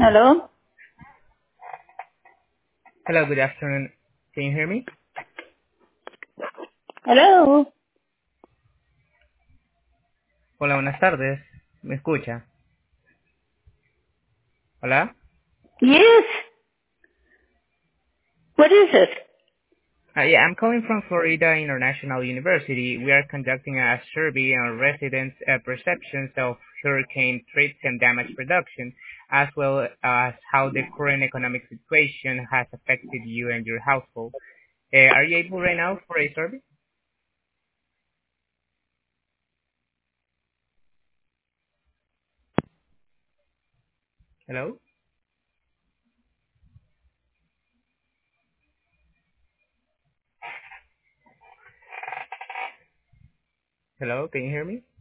Hello? Hello, good afternoon. Can you hear me? Hello? Hola, buenas tardes. ¿Me escucha? Hola. Yes? What is it? Yeah, I'm calling from Florida International University. We are conducting a survey on residents' perceptions of hurricane threats and damage reduction, as well as how the current economic situation has affected you and your household. Are you able right now for a survey? Hello? Hello, can you hear me?